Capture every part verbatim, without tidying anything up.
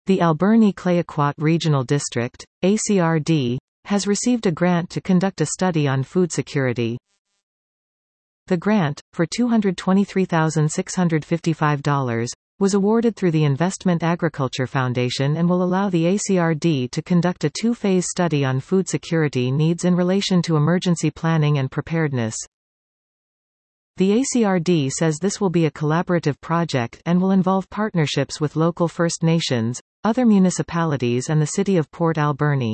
The Alberni-Clayoquot Regional District, A C R D, has received a grant to conduct a study on food security. The grant, for two hundred twenty-three thousand six hundred fifty-five dollars, was awarded through the Investment Agriculture Foundation and will allow the A C R D to conduct a two-phase study on food security needs in relation to emergency planning and preparedness. The A C R D says this will be a collaborative project and will involve partnerships with local First Nations, other municipalities and the city of Port Alberni.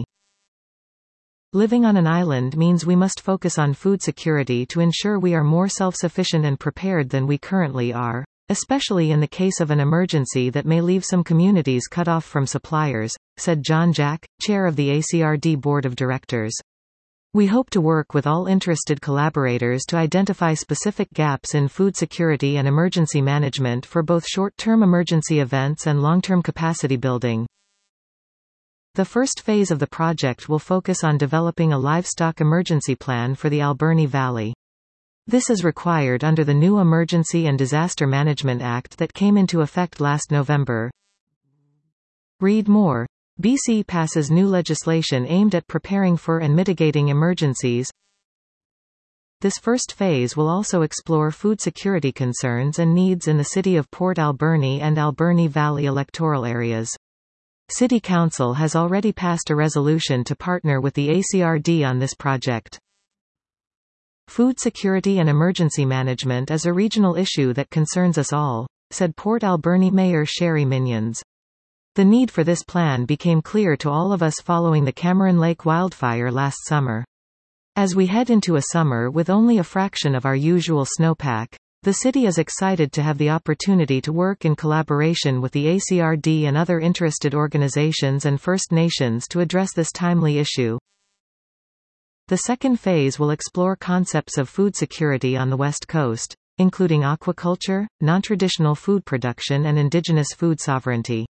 Living on an island means we must focus on food security to ensure we are more self-sufficient and prepared than we currently are, especially in the case of an emergency that may leave some communities cut off from suppliers, said John Jack, chair of the A C R D Board of Directors. We hope to work with all interested collaborators to identify specific gaps in food security and emergency management for both short-term emergency events and long-term capacity building. The first phase of the project will focus on developing a livestock emergency plan for the Alberni Valley. This is required under the new Emergency and Disaster Management Act that came into effect last November. Read more. B C passes new legislation aimed at preparing for and mitigating emergencies. This first phase will also explore food security concerns and needs in the city of Port Alberni and Alberni Valley electoral areas. City Council has already passed a resolution to partner with the A C R D on this project. Food security and emergency management is a regional issue that concerns us all, said Port Alberni Mayor Sherry Minions. The need for this plan became clear to all of us following the Cameron Lake wildfire last summer. As we head into a summer with only a fraction of our usual snowpack, the city is excited to have the opportunity to work in collaboration with the A C R D and other interested organizations and First Nations to address this timely issue. The second phase will explore concepts of food security on the West Coast, including aquaculture, non-traditional food production and indigenous food sovereignty.